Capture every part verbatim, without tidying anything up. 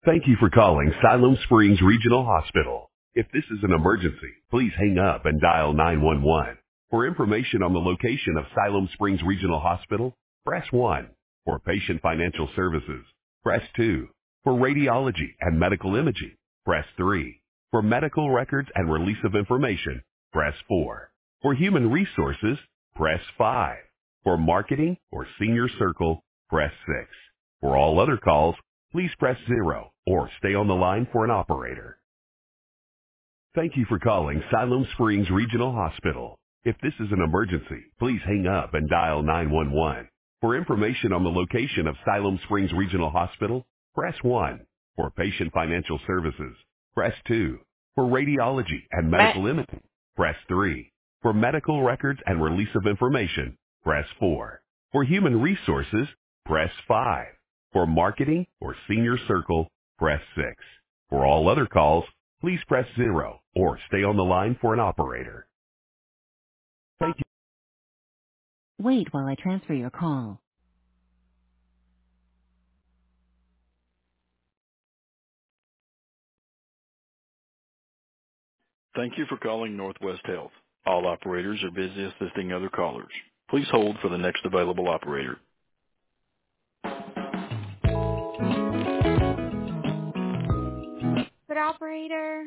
Thank you for calling Siloam Springs Regional Hospital. If this is an emergency, please hang up and dial nine one one. For information on the location of Siloam Springs Regional Hospital, press one. For patient financial services, press two. For radiology and medical imaging, press three. For medical records and release of information, press four. For human resources, press five. For marketing or senior circle, press six. For all other calls, please press zero or stay on the line for an operator. Thank you for calling Siloam Springs Regional Hospital. If this is an emergency, please hang up and dial nine one one. For information on the location of Siloam Springs Regional Hospital, press one. For patient financial services, press two. For radiology and Matt. medical imaging, press three. For medical records and release of information, press four. For human resources, press five. For marketing or senior circle, press six. For all other calls, please press zero or stay on the line for an operator. Thank you. Wait while I transfer your call. Thank you for calling Northwest Health. All operators are busy assisting other callers. Please hold for the next available operator. Good operator.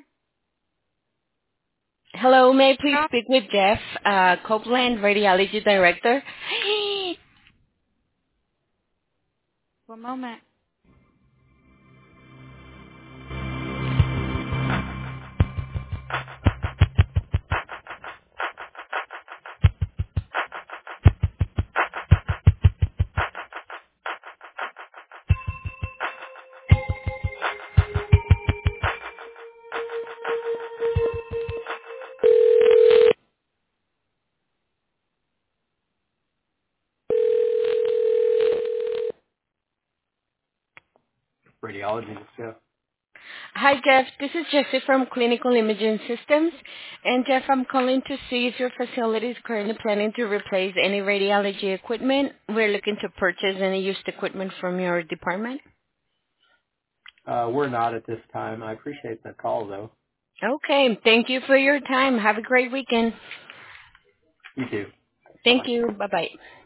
Hello, may I please Stop. speak with Jeff uh, Copeland, Radiology Director? One moment. Radiology, yeah. Hi, Jeff. This is Jessie from Clinical Imaging Systems. And, Jeff, I'm calling to see if your facility is currently planning to replace any radiology equipment. We're looking to purchase any used equipment from your department. Uh, we're not at this time. I appreciate the call, though. Okay. Thank you for your time. Have a great weekend. You too. Thank Bye-bye. you. Bye-bye.